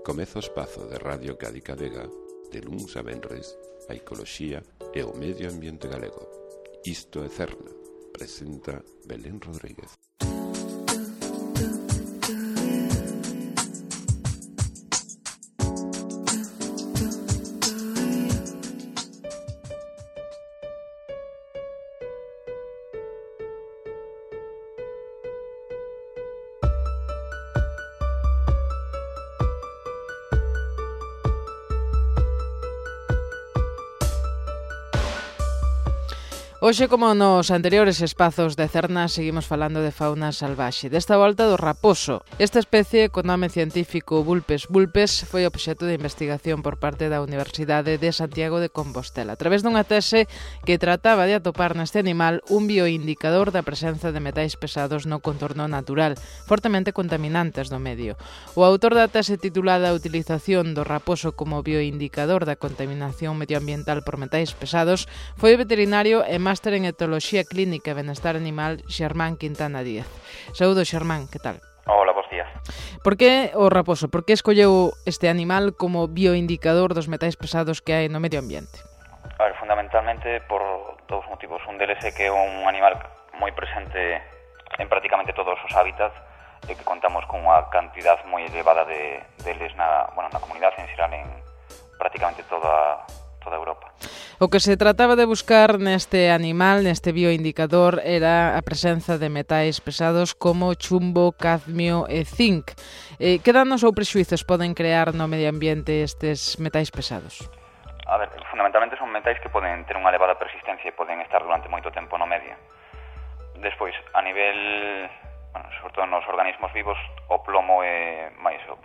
Comeza o espazo de Radio Cádiz Vega de luns a venres a ecoloxía e o medio ambiente galego. Isto é Cerna, presenta Belén Rodríguez. Hoxe, como nos anteriores espazos de Cerna, seguimos falando de fauna salvaxe. Desta volta do raposo. Esta especie, con nome científico Vulpes vulpes, foi obxecto de investigación por parte da Universidade de Santiago de Compostela, a través dunha tese que trataba de atopar neste animal un bioindicador da presenza de metais pesados no contorno natural, fortemente contaminantes do medio. O autor da tese titulada Utilización do raposo como bioindicador da contaminación medioambiental por metais pesados foi o veterinario e máster en etoloxía clínica e benestar animal Xermán Quintana Díaz. Saúdo, Xermán, que tal? Hola, bons días. Por que o raposo? Por que escolleu este animal como bioindicador dos metais pesados que hai no medio ambiente? A ver, fundamentalmente por dous motivos. Un deles é que é un animal moi presente en prácticamente todos os hábitats e que contamos con unha cantidad moi elevada deles na comunidade en xeral en prácticamente toda Europa. O que se trataba de buscar neste animal, neste bioindicador, era a presenza de metais pesados como chumbo, cadmio e zinc. Que danos ou prexuizos poden crear no medio ambiente estes metais pesados? A ver, fundamentalmente son metais que poden ter unha elevada persistencia e poden estar durante moito tempo no medio. Despois, a nivel, sobre todo nos organismos vivos, o plomo e máis o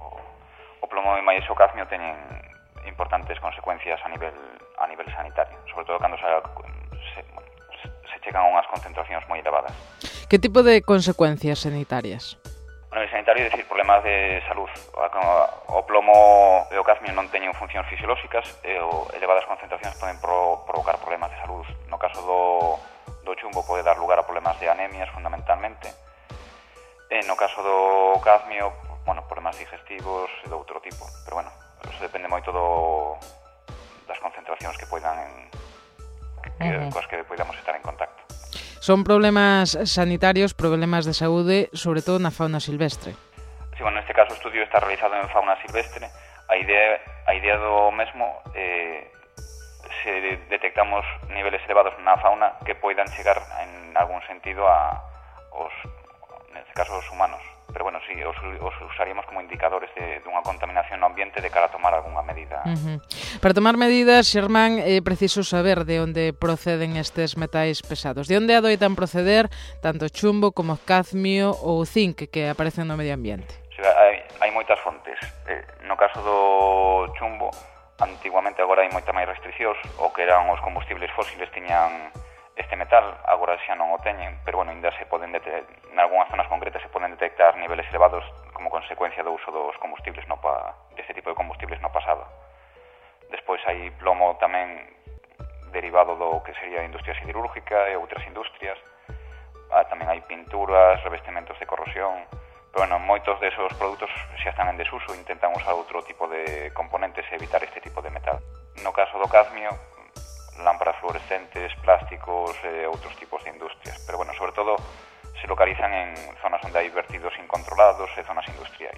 cadmio teñen importantes consecuencias a nivel sanitario, sobre todo cando se chegan a unhas concentracións moi elevadas. Que tipo de consecuencias sanitarias? A nivel sanitario, é dicir, problemas de salud. O plomo e o cadmio non teñen funcións fisiolóxicas e elevadas concentracións poden provocar problemas de salud. No caso do chumbo pode dar lugar a problemas de anemias, fundamentalmente. E no caso do cadmio, problemas digestivos e de outro tipo. Pero eso depende moito das concentracións que poidan coas que poidamos estar en contacto. Son problemas sanitarios, problemas de saúde, sobre todo na fauna silvestre. Sí, neste caso o estudio está realizado en fauna silvestre. A idea do mesmo se detectamos niveles elevados na fauna que poidan chegar en algún sentido neste caso, os humanos. Pero sí, os usaríamos como indicadores dunha contaminación no ambiente de cara a tomar algunha medida. Para tomar medidas, Xermán, é preciso saber de onde proceden estes metais pesados. De onde adoitan proceder tanto chumbo como cadmio ou zinc que aparecen no medio ambiente? Sí, hai moitas fontes. No caso do chumbo, antiguamente agora hai moita máis restriccións. O que eran os combustibles fósiles tiñan este metal, agora xa non o teñen, pero ainda se poden detectar, en algunhas zonas concretas se poden detectar niveles elevados como consecuencia do uso dos combustibles deste tipo de combustibles no pasado. Despois hai plomo tamén derivado do que sería a industria siderúrgica e outras industrias. Tamén hai pinturas, revestimentos de corrosión, pero moitos desos produtos xa están en desuso, intentan usar outro tipo de componentes e evitar este tipo de metal. No caso do cadmio, lámparas fluorescentes, plásticos e outros tipos de industrias. Pero, sobre todo, se localizan en zonas onde hai vertidos incontrolados e zonas industriais.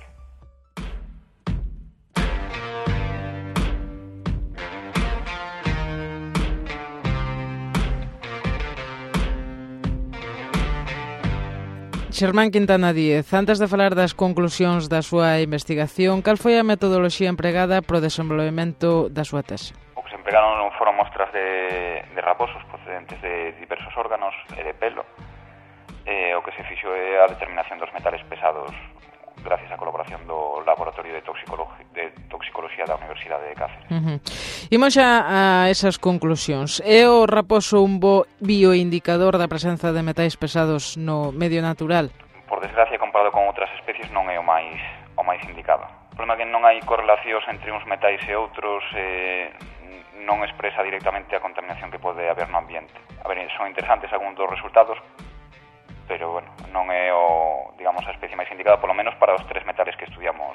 Xermán Quintana Díaz, antes de falar das conclusións da súa investigación, cal foi a metodoloxía empregada para o desenvolvemento da súa tese? O que se empregaron foron mostras de raposos procedentes de diversos órganos e de pelo. O que se fixo é a determinación dos metales pesados gracias á colaboración do Laboratorio de Toxicoloxía da Universidade de Cáceres. Imos xa a esas conclusións. É o raposo un bo bioindicador da presenza de metais pesados no medio natural? Por desgracia, comparado con outras especies, non é o máis indicado. O problema é que non hai correlacións entre uns metais e outros, non expresa directamente a contaminación que pode haber no ambiente. Son interesantes algúns dos resultados, pero non é a especie máis indicada, polo menos para os tres metales que estudiamos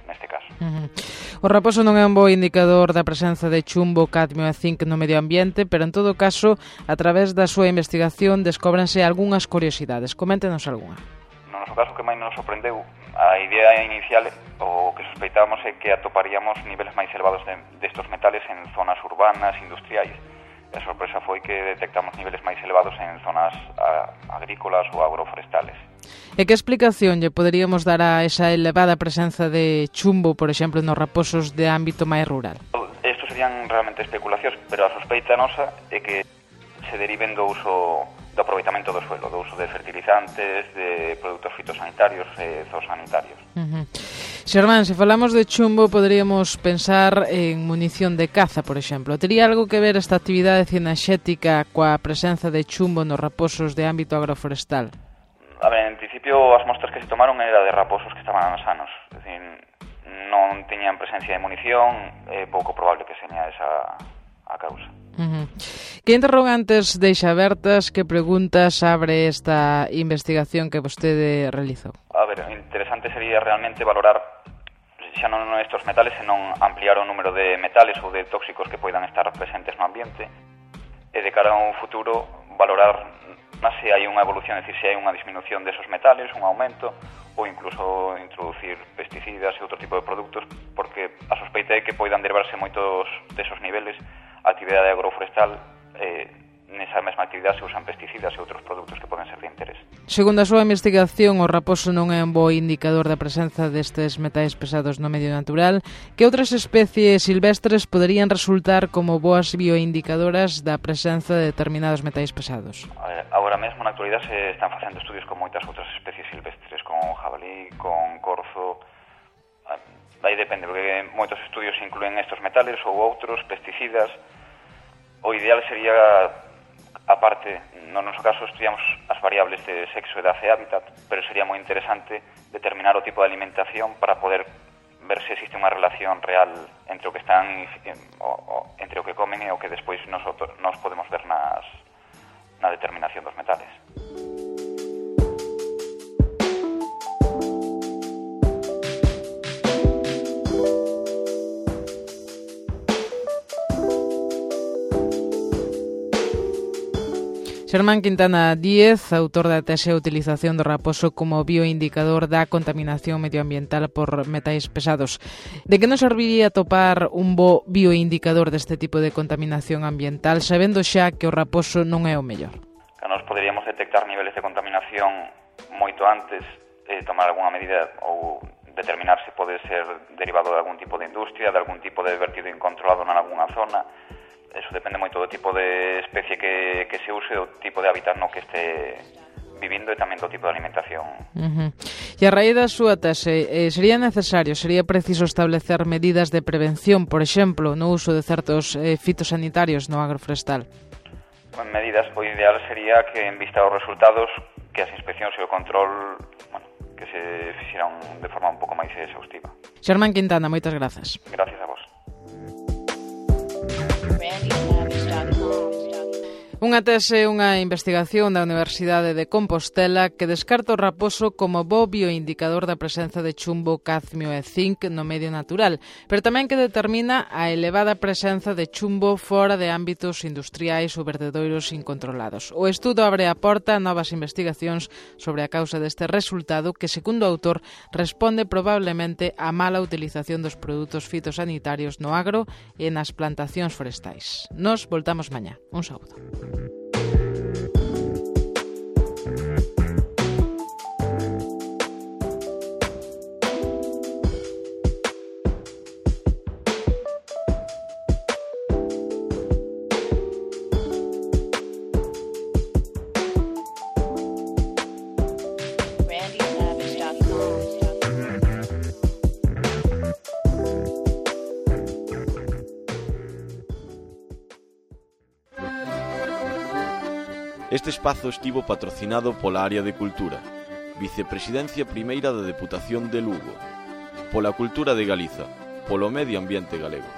neste caso. O raposo non é un bo indicador da presenza de chumbo, cadmio e zinc no medio ambiente, pero en todo caso, a través da súa investigación descóbranse algunhas curiosidades. Coméntenos algunha. No noso caso, que máis nos sorprendeu, a idea inicial, o que sospeitábamos, é que atoparíamos niveles máis elevados destos metales en zonas urbanas, industriais. A sorpresa foi que detectamos niveles máis elevados en zonas agrícolas ou agroforestales. E que explicación lle poderíamos dar a esa elevada presenza de chumbo, por exemplo, nos raposos de ámbito máis rural? Estos serían realmente especulacións, pero a sospeita nosa é que se deriven do uso do aproveitamento do suelo, do uso de fertilizantes, de produtos fitosanitarios e zoosanitarios. Xermán, se falamos de chumbo, poderíamos pensar en munición de caza, por exemplo. Tería algo que ver esta actividade cinexética coa presenza de chumbo nos raposos de ámbito agroforestal? A ver, en principio as mostras que se tomaron era de raposos que estaban sanos, é dicir, non teñan presencia de munición, é pouco probable que seña esa a causa. Que interrogantes deixa abertas, que preguntas abre esta investigación que vostede realizou? A ver, interesante sería realmente valorar xa non estes metales, senón ampliar o número de metales ou de tóxicos que poidan estar presentes no ambiente e de cara a un futuro valorar se hai unha evolución, é dicir, se hai unha disminución desos metales, un aumento ou incluso introducir pesticidas e outro tipo de produtos, porque a sospeita é que poidan derivarse moitos desos niveles a actividade agroforestal. Nesa mesma actividade se usan pesticidas e outros produtos que poden ser de interés. Segundo a súa investigación, o raposo non é un bo indicador da presenza destes metais pesados no medio natural. Que outras especies silvestres poderían resultar como boas bioindicadoras da presenza de determinados metais pesados? Agora mesmo, na actualidade, se están facendo estudios con moitas outras especies silvestres, con jabalí, con corzo. Aí depende, porque moitos estudios incluen estos metales ou outros, pesticidas. O ideal sería, aparte, no noso caso estudiamos as variables de sexo e de hábitat, pero sería moi interesante determinar o tipo de alimentación para poder ver se existe unha relación real entre o que están entre o que comen e o que despois nos podemos ver na determinación dos metales. Xermán Quintana Díez, autor da tese a utilización do raposo como bioindicador da contaminación medioambiental por metais pesados. De que nos serviría topar un bo bioindicador deste tipo de contaminación ambiental, sabendo xa que o raposo non é o mellor? Nos poderíamos detectar niveles de contaminación moito antes, tomar algunha medida ou determinar se pode ser derivado de algún tipo de industria, de algún tipo de vertido incontrolado en algunha zona. Eso depende moito do tipo de especie que se use, do tipo de hábitat no que este vivindo e tamén do tipo de alimentación. E a raíz da súa tese, sería necesario, sería preciso establecer medidas de prevención, por exemplo, no uso de certos fitosanitarios no agroforestal? En medidas, o ideal sería que, en vista aos resultados, que as inspeccións e o control, que se fixeran de forma un pouco máis exhaustiva. Xermán Quintana, moitas grazas. Gracias a vos. Unha tese, unha investigación da Universidade de Compostela que descarta o raposo como bo bioindicador da presenza de chumbo, cadmio e zinc no medio natural, pero tamén que determina a elevada presenza de chumbo fora de ámbitos industriais ou vertedoiros incontrolados. O estudo abre a porta a novas investigacións sobre a causa deste resultado que, segundo o autor, responde probablemente á mala utilización dos produtos fitosanitarios no agro e nas plantacións forestais. Nos voltamos mañá. Un saúdo. Este espazo estivo patrocinado pola Área de Cultura, Vicepresidencia Primeira da Deputación de Lugo, pola Cultura de Galiza, polo Medio Ambiente Galego.